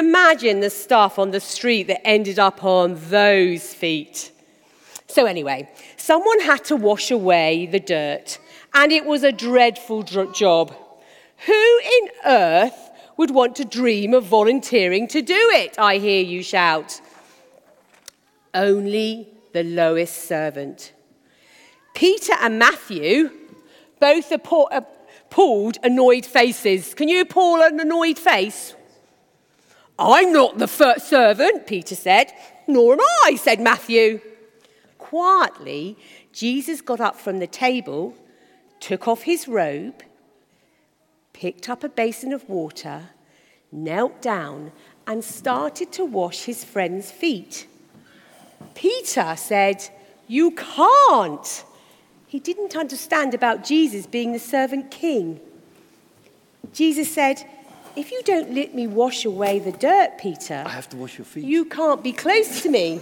imagine the stuff on the street that ended up on those feet. So anyway, someone had to wash away the dirt, and it was a dreadful job. Who in earth would want to dream of volunteering to do it, I hear you shout. Only the lowest servant. Peter and Matthew both pulled annoyed faces. Can you pull an annoyed face? I'm not the first servant, Peter said. Nor am I, said Matthew. Quietly, Jesus got up from the table, took off his robe, picked up a basin of water, knelt down, and started to wash his friend's feet. Peter said, "You can't." He didn't understand about Jesus being the servant king. Jesus said, "If you don't let me wash away the dirt, Peter, I have to wash your feet. You can't be close to me."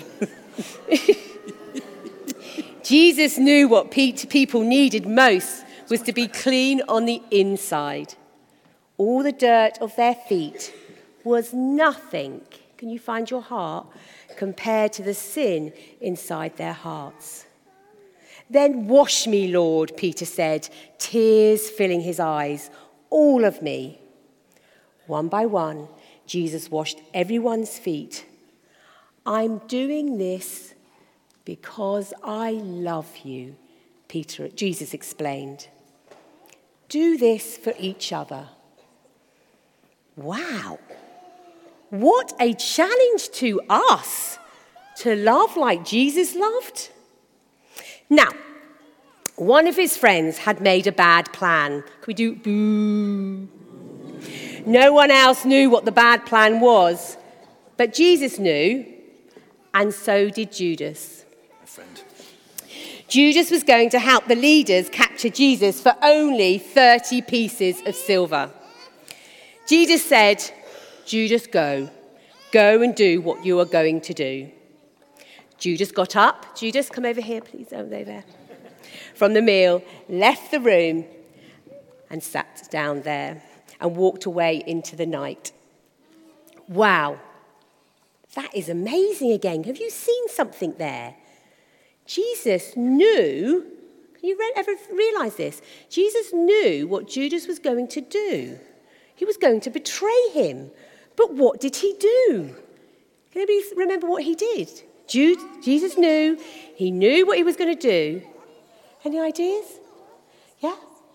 Jesus knew what people needed most was to be clean on the inside. All the dirt of their feet was nothing, can you find your heart, compared to the sin inside their hearts. "Then wash me, Lord," Peter said, tears filling his eyes, "all of me." One by one, Jesus washed everyone's feet. "I'm doing this because I love you," Jesus explained. "Do this for each other." Wow, what a challenge to us to love like Jesus loved. Now, one of his friends had made a bad plan. Can we do boo? No one else knew what the bad plan was, but Jesus knew, and so did Judas. My friend. Judas was going to help the leaders capture Jesus for only 30 pieces of silver. Jesus said, "Judas, go. Go and do what you are going to do." Judas got up. Judas, come over here, please, over there. From the meal, left the room and sat down there and walked away into the night. Wow, that is amazing again. Have you seen something there? Jesus knew, can you ever realize this? Jesus knew what Judas was going to do. He was going to betray him. But what did he do? Can anybody remember what he did? Jesus knew. He knew what he was going to do. Any ideas? Yeah?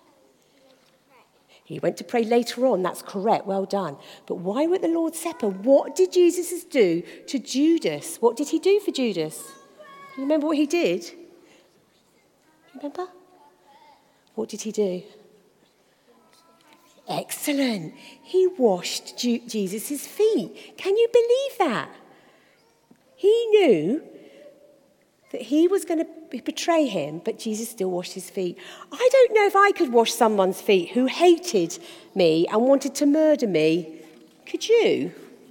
He went to pray later on. That's correct. Well done. But why were at the Lord's Supper? What did Jesus do to Judas? What did he do for Judas? You remember what he did? Remember? What did he do? Excellent. He washed Jesus' feet. Can you believe that? He knew that he was going to betray him, but Jesus still washed his feet. I don't know if I could wash someone's feet who hated me and wanted to murder me. Could you?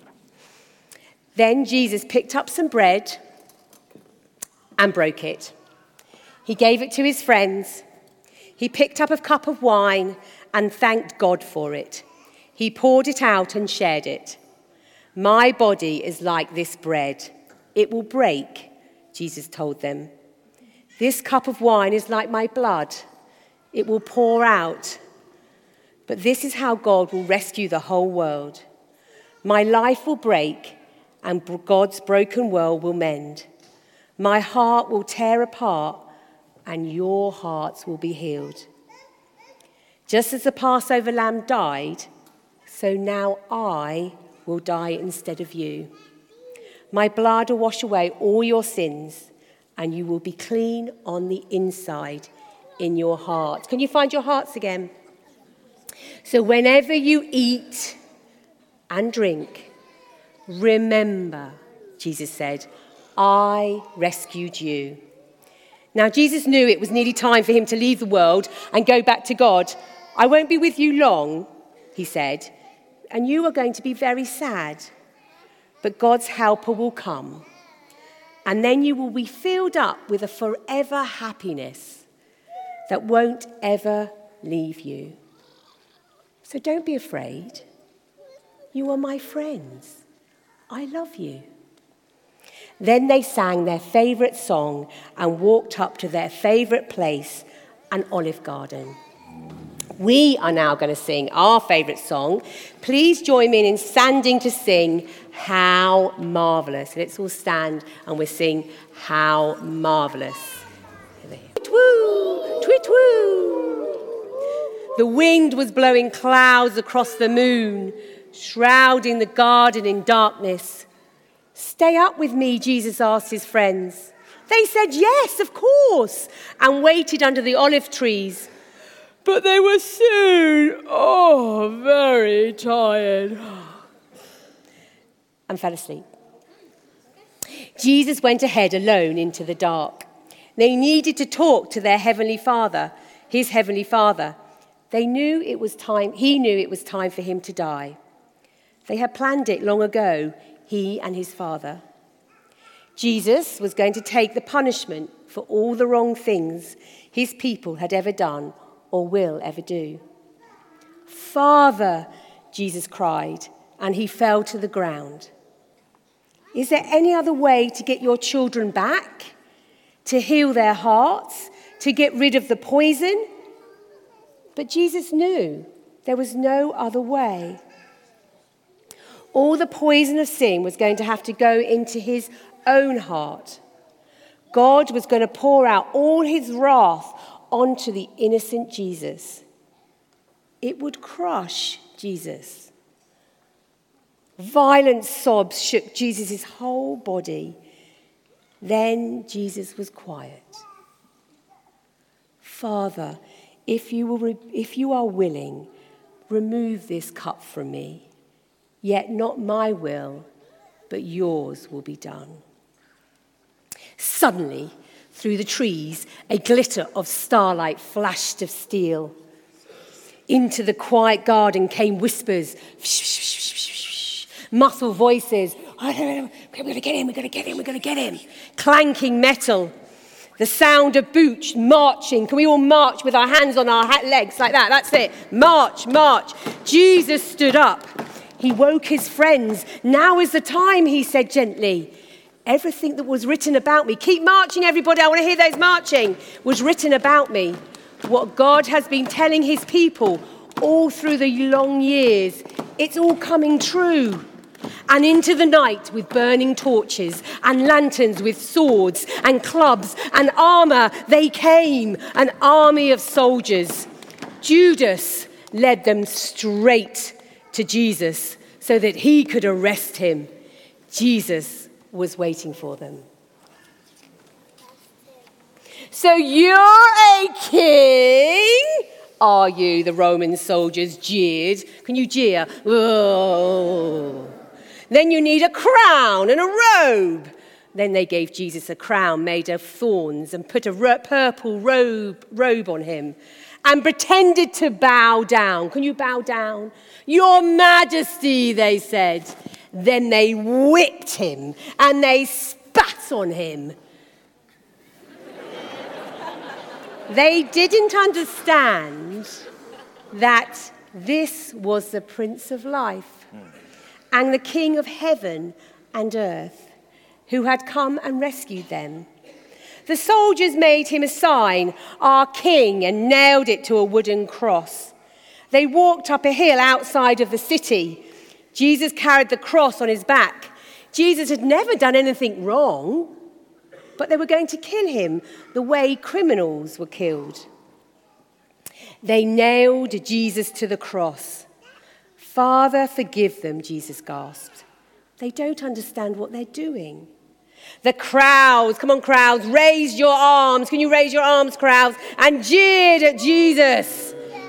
Then Jesus picked up some bread and broke it. He gave it to his friends. He picked up a cup of wine and thanked God for it. He poured it out and shared it. "My body is like this bread. It will break," Jesus told them. "This cup of wine is like my blood. It will pour out. But this is how God will rescue the whole world. My life will break, and God's broken world will mend. My heart will tear apart, and your hearts will be healed. Just as the Passover lamb died, so now I will die instead of you. My blood will wash away all your sins, and you will be clean on the inside in your heart." Can you find your hearts again? So whenever you eat and drink, remember, Jesus said, I rescued you. Now, Jesus knew it was nearly time for him to leave the world and go back to God. "I won't be with you long," he said, "and you are going to be very sad. But God's helper will come, and then you will be filled up with a forever happiness that won't ever leave you. So don't be afraid. You are my friends, I love you. Then they sang their favourite song and walked up to their favourite place, an olive garden. We are now going to sing our favourite song. Please join me in standing to sing How Marvellous. Let's all stand and we'll sing How Marvellous. Tweet-woo, tweet-woo. The wind was blowing clouds across the moon, shrouding the garden in darkness. Stay up with me, Jesus asked his friends. They said yes, of course, and waited under the olive trees. But they were soon, very tired, and fell asleep. Jesus went ahead alone into the dark. They needed to talk to their heavenly Father, his heavenly Father. He knew it was time for him to die. They had planned it long ago, he and his Father. Jesus was going to take the punishment for all the wrong things his people had ever done or will ever do. Father, Jesus cried, and he fell to the ground. Is there any other way to get your children back? To heal their hearts? To get rid of the poison? But Jesus knew there was no other way. All the poison of sin was going to have to go into his own heart. God was going to pour out all his wrath onto the innocent Jesus. It would crush Jesus. Violent sobs shook Jesus' whole body. Then Jesus was quiet. Father, if you are willing, remove this cup from me. Yet not my will, but yours will be done. Suddenly, through the trees, a glitter of starlight flashed of steel. Into the quiet garden came whispers, muffled voices. We're going to get him, we're going to get him, we're going to get him. Clanking metal. The sound of boots marching. Can we all march with our hands on our legs like that? That's it. March, march. Jesus stood up. He woke his friends. Now is the time, he said gently. Everything that was written about me, keep marching everybody, I want to hear those marching, was written about me. What God has been telling his people all through the long years, it's all coming true. And into the night with burning torches and lanterns with swords and clubs and armor, they came, an army of soldiers. Judas led them straight to Jesus so that he could arrest him. Jesus was waiting for them. So you're a king, are you? The Roman soldiers jeered. Can you jeer? Oh. Then you need a crown and a robe. Then they gave Jesus a crown made of thorns and put a purple robe on him and pretended to bow down. Can you bow down? Your Majesty, they said. Then they whipped him and they spat on him. They didn't understand that this was the Prince of Life and the King of heaven and earth who had come and rescued them. The soldiers made him a sign, our king, and nailed it to a wooden cross. They walked up a hill outside of the city. Jesus carried the cross on his back. Jesus had never done anything wrong, but they were going to kill him the way criminals were killed. They nailed Jesus to the cross. Father, forgive them, Jesus gasped. They don't understand what they're doing. The crowds, come on crowds, raise your arms. Can you raise your arms, crowds? And jeered at Jesus.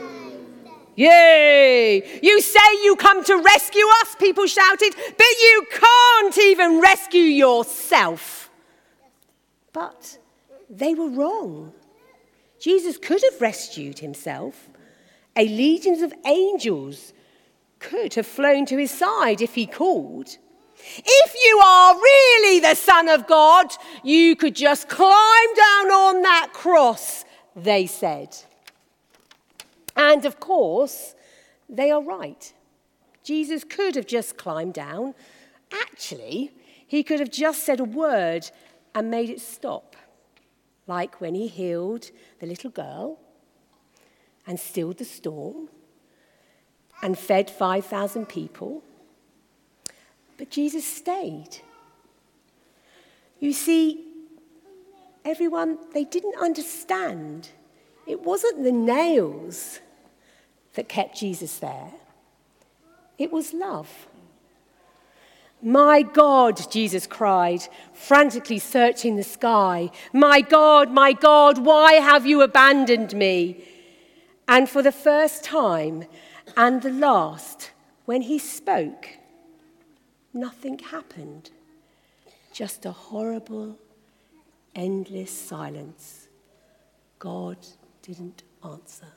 Yay! You say you come to rescue us, people shouted, but you can't even rescue yourself. But they were wrong. Jesus could have rescued himself. A legion of angels could have flown to his side if he called. If you are really the Son of God, you could just climb down on that cross, they said. And of course, they are right. Jesus could have just climbed down Actually, he could have just said a word and made it stop, like when he healed the little girl and stilled the storm and fed 5,000 people. But Jesus stayed. You see, everyone, they didn't understand. It wasn't the nails that kept Jesus there. It was love. My God, Jesus cried, frantically searching the sky. My God, why have you abandoned me? And for the first time and the last, when he spoke, nothing happened. Just a horrible, endless silence. God didn't answer.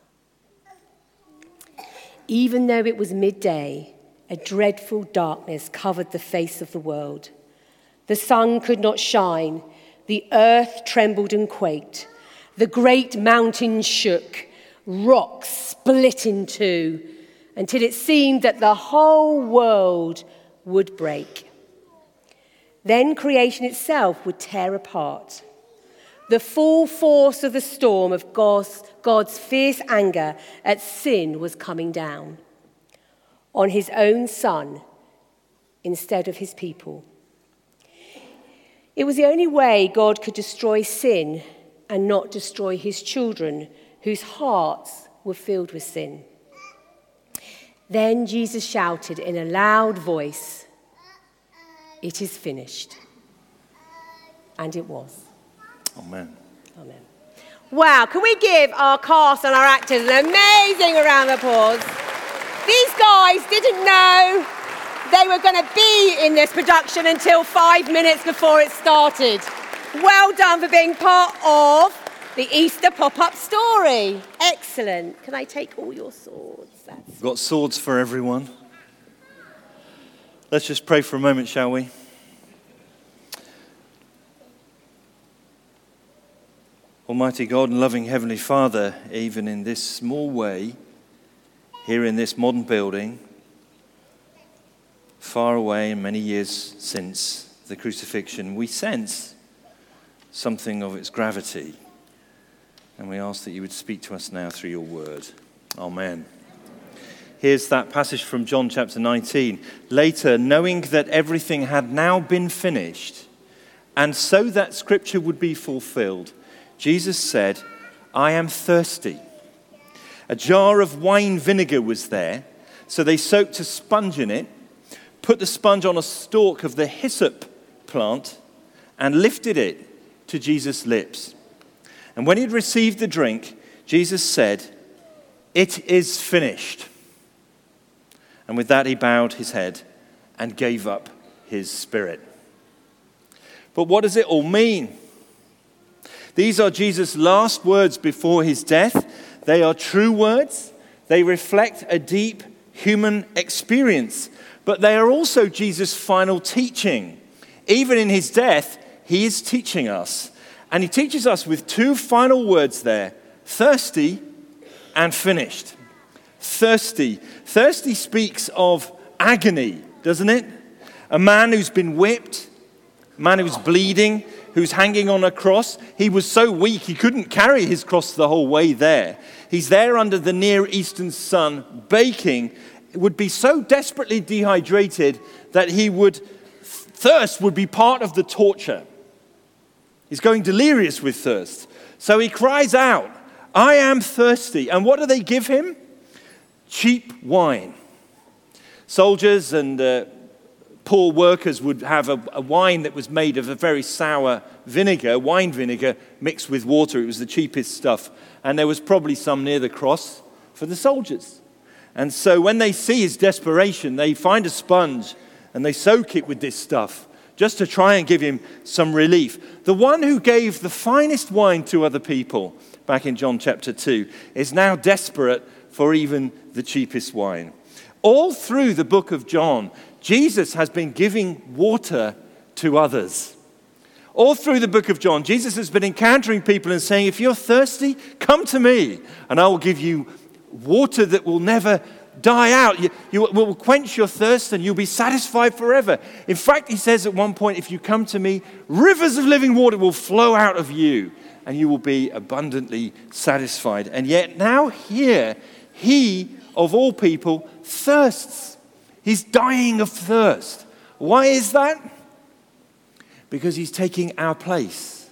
Even though it was midday, a dreadful darkness covered the face of the world. The sun could not shine. The earth trembled and quaked. The great mountains shook. Rocks split in two until it seemed that the whole world would break. Then creation itself would tear apart. The full force of the storm of God's fierce anger at sin was coming down on his own son instead of his people. It was the only way God could destroy sin and not destroy his children whose hearts were filled with sin. Then Jesus shouted in a loud voice, "It is finished." And it was. Amen. Amen. Wow, can we give our cast and our actors an amazing round of applause? These guys didn't know they were going to be in this production until 5 minutes before it started. Well done for being part of the Easter pop-up story. Excellent. Can I take all your swords? We've got swords for everyone. Let's just pray for a moment, shall we? Almighty God and loving Heavenly Father, even in this small way, here in this modern building, far away and many years since the crucifixion, we sense something of its gravity. And we ask that you would speak to us now through your word. Amen. Here's that passage from John chapter 19. Later, knowing that everything had now been finished, and so that scripture would be fulfilled, Jesus said, "I am thirsty." A jar of wine vinegar was there, so they soaked a sponge in it, put the sponge on a stalk of the hyssop plant, and lifted it to Jesus' lips. And when he had received the drink, Jesus said, "It is finished." And with that he bowed his head and gave up his spirit. But what does it all mean? These are Jesus' last words before his death. They are true words. They reflect a deep human experience. But they are also Jesus' final teaching. Even in his death, he is teaching us. And he teaches us with two final words there: thirsty and finished. Thirsty. Thirsty speaks of agony, doesn't it? A man who's been whipped, a man who's bleeding, who's hanging on a cross. He was so weak he couldn't carry his cross the whole way there. He's there under the Near Eastern sun, baking. It would be so desperately dehydrated that thirst would be part of the torture. He's going delirious with thirst. So he cries out, "I am thirsty." And what do they give him? Cheap wine. Soldiers and poor workers would have a wine that was made of a very sour vinegar, wine vinegar mixed with water. It was the cheapest stuff. And there was probably some near the cross for the soldiers. And so when they see his desperation, they find a sponge and they soak it with this stuff just to try and give him some relief. The one who gave the finest wine to other people back in John chapter 2 is now desperate for even the cheapest wine. All through the book of John, Jesus has been giving water to others. All through the book of John, Jesus has been encountering people and saying, "If you're thirsty, come to me, and I will give you water that will never die out. You will quench your thirst and you'll be satisfied forever. In fact, he says at one point, if you come to me, rivers of living water will flow out of you and you will be abundantly satisfied. And yet now here, he, of all people, thirsts. He's dying of thirst. Why is that? Because he's taking our place.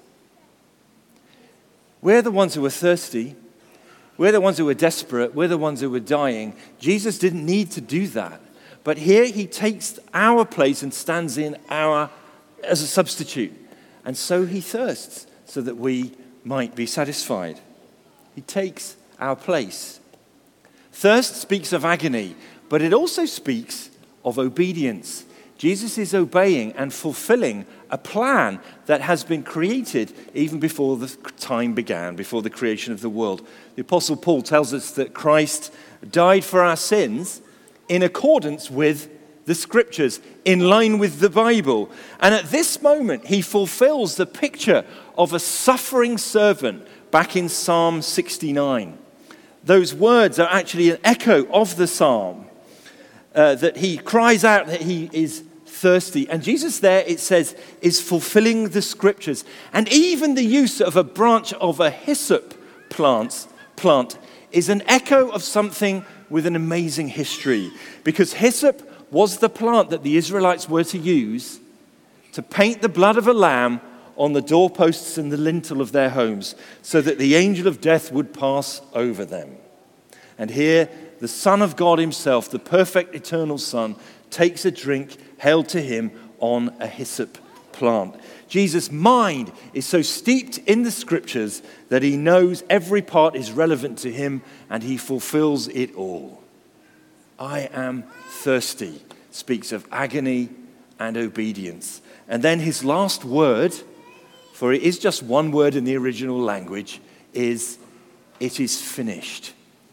We're the ones who are thirsty. We're the ones who are desperate. We're the ones who are dying. Jesus didn't need to do that. But here he takes our place and stands in as a substitute. And so he thirsts so that we might be satisfied. He takes our place. Thirst speaks of agony, but it also speaks of obedience. Jesus is obeying and fulfilling a plan that has been created even before the time began, before the creation of the world. The Apostle Paul tells us that Christ died for our sins in accordance with the Scriptures, in line with the Bible. And at this moment, he fulfills the picture of a suffering servant back in Psalm 69. Those words are actually an echo of the psalm. That he cries out that he is thirsty. And Jesus there, it says, is fulfilling the Scriptures. And even the use of a branch of a hyssop plant is an echo of something with an amazing history. Because hyssop was the plant that the Israelites were to use to paint the blood of a lamb on the doorposts and the lintel of their homes so that the angel of death would pass over them. And here, the Son of God himself, the perfect eternal Son, takes a drink held to him on a hyssop plant. Jesus' mind is so steeped in the Scriptures that he knows every part is relevant to him and he fulfills it all. I am thirsty speaks of agony and obedience. And then his last word, for it is just one word in the original language, is, "It is finished."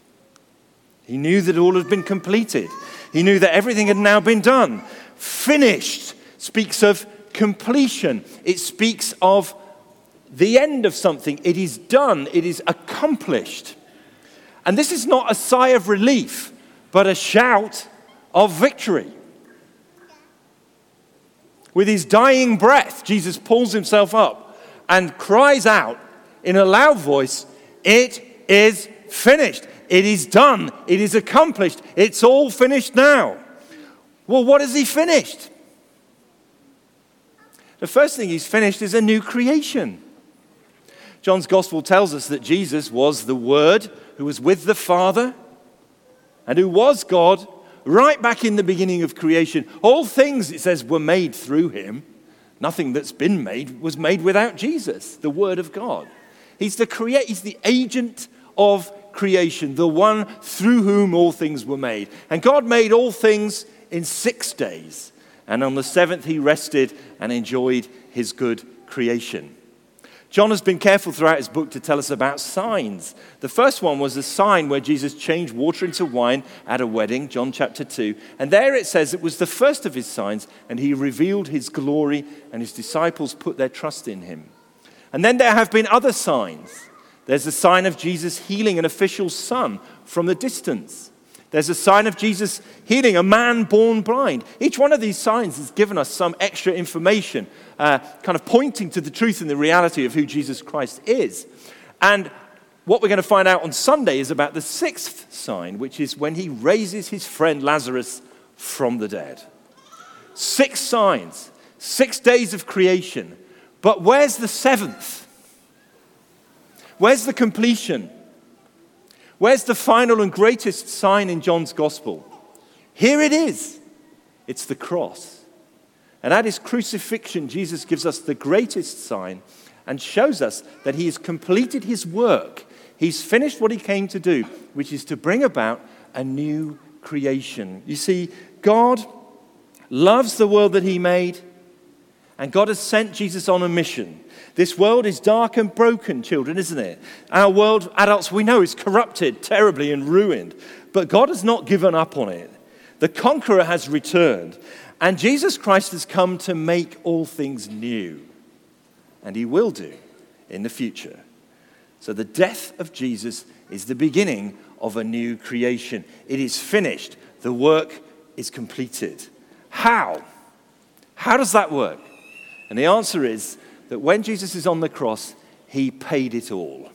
He knew that all had been completed. He knew that everything had now been done. Finished speaks of completion. It speaks of the end of something. It is done. It is accomplished. And this is not a sigh of relief, but a shout of victory. With his dying breath, Jesus pulls himself up and cries out in a loud voice, "It is finished. It is done. It is accomplished. It's all finished now." Well, what has he finished? The first thing he's finished is a new creation. John's Gospel tells us that Jesus was the Word who was with the Father and who was God right back in the beginning of creation. All things, it says, were made through him. Nothing that's been made was made without Jesus, the Word of God. He's the agent of creation, the one through whom all things were made. And God made all things in 6 days. And on the seventh he rested and enjoyed his good creation. John has been careful throughout his book to tell us about signs. The first one was a sign where Jesus changed water into wine at a wedding, John chapter 2. And there it says it was the first of his signs, and he revealed his glory, and his disciples put their trust in him. And then there have been other signs. There's a sign of Jesus healing an official son from the distance. There's a sign of Jesus healing a man born blind. Each one of these signs has given us some extra information, kind of pointing to the truth and the reality of who Jesus Christ is. And what we're going to find out on Sunday is about the sixth sign, which is when he raises his friend Lazarus from the dead. 6 signs, 6 days of creation. But where's the seventh? Where's the completion? Where's the final and greatest sign in John's Gospel? Here it is. It's the cross. And at his crucifixion, Jesus gives us the greatest sign and shows us that he has completed his work. He's finished what he came to do, which is to bring about a new creation. You see, God loves the world that he made, and God has sent Jesus on a mission. This world is dark and broken, children, isn't it? Our world, adults, we know, is corrupted terribly and ruined. But God has not given up on it. The conqueror has returned. And Jesus Christ has come to make all things new. And he will do in the future. So the death of Jesus is the beginning of a new creation. It is finished. The work is completed. How? How does that work? And the answer is that when Jesus is on the cross, he paid it all.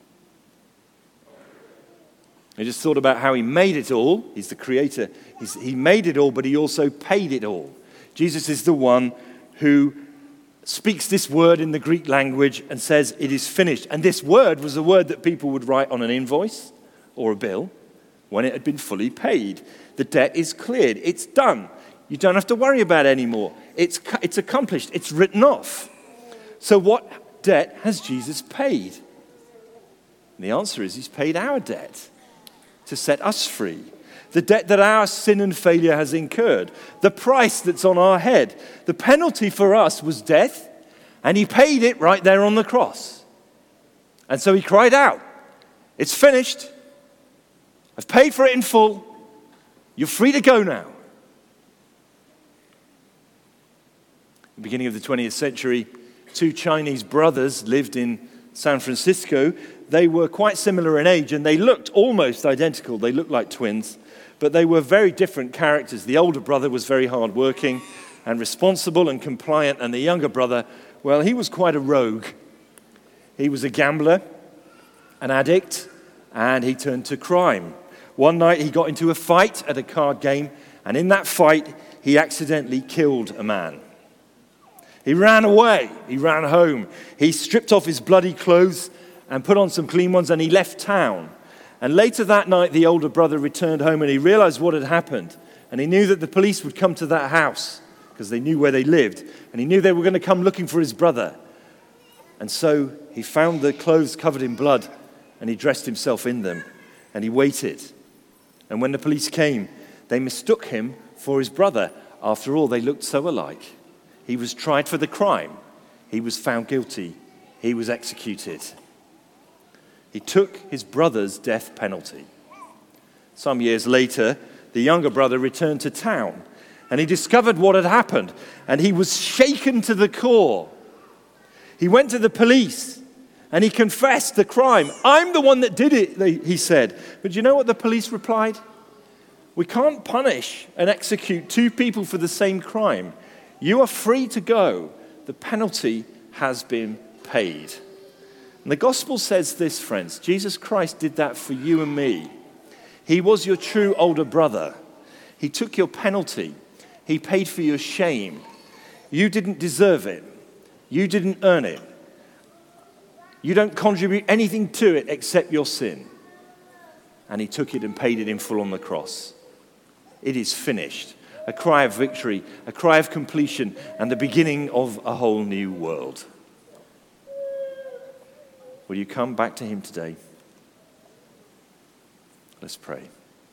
I just thought about how he made it all. He's the creator. He made it all, but he also paid it all. Jesus is the one who speaks this word in the Greek language and says, it is finished. And this word was a word that people would write on an invoice or a bill when it had been fully paid. The debt is cleared. It's done. You don't have to worry about it anymore. It's accomplished. It's written off. So what debt has Jesus paid? And the answer is he's paid our debt to set us free. The debt that our sin and failure has incurred. The price that's on our head. The penalty for us was death, and he paid it right there on the cross. And so he cried out, it's finished. I've paid for it in full. You're free to go now. At the beginning of the 20th century, two Chinese brothers lived in San Francisco. They were quite similar in age, and they looked almost identical. They looked like twins, but they were very different characters. The older brother was very hardworking and responsible and compliant, and the younger brother, well, he was quite a rogue. He was a gambler, an addict, and he turned to crime. One night he got into a fight at a card game, and in that fight he accidentally killed a man. He ran away. He ran home. He stripped off his bloody clothes and put on some clean ones, and he left town. And later that night, the older brother returned home, and he realized what had happened. And he knew that the police would come to that house because they knew where they lived. And he knew they were going to come looking for his brother. And so he found the clothes covered in blood, and he dressed himself in them. And he waited. And when the police came, they mistook him for his brother. After all, they looked so alike. He was tried for the crime. He was found guilty. He was executed. He took his brother's death penalty. Some years later, the younger brother returned to town, and he discovered what had happened, and he was shaken to the core. He went to the police, and he confessed the crime. I'm the one that did it, he said. But you know what the police replied? We can't punish and execute two people for the same crime. You are free to go. The penalty has been paid. And the gospel says this, friends. Jesus Christ did that for you and me. He was your true older brother. He took your penalty. He paid for your shame. You didn't deserve it. You didn't earn it. You don't contribute anything to it except your sin. And he took it and paid it in full on the cross. It is finished. A cry of victory, a cry of completion, and the beginning of a whole new world. Will you come back to him today? Let's pray.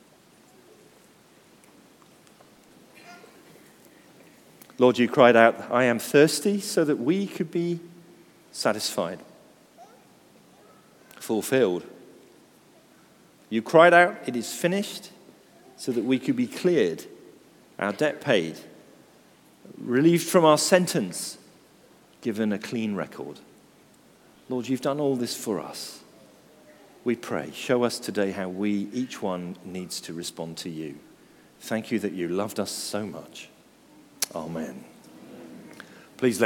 Lord, you cried out, I am thirsty, so that we could be satisfied, fulfilled. You cried out, it is finished, so that we could be cleared, our debt paid, relieved from our sentence, given a clean record. Lord, you've done all this for us. We pray, show us today how we, each one, needs to respond to you. Thank you that you loved us so much. Amen. Please let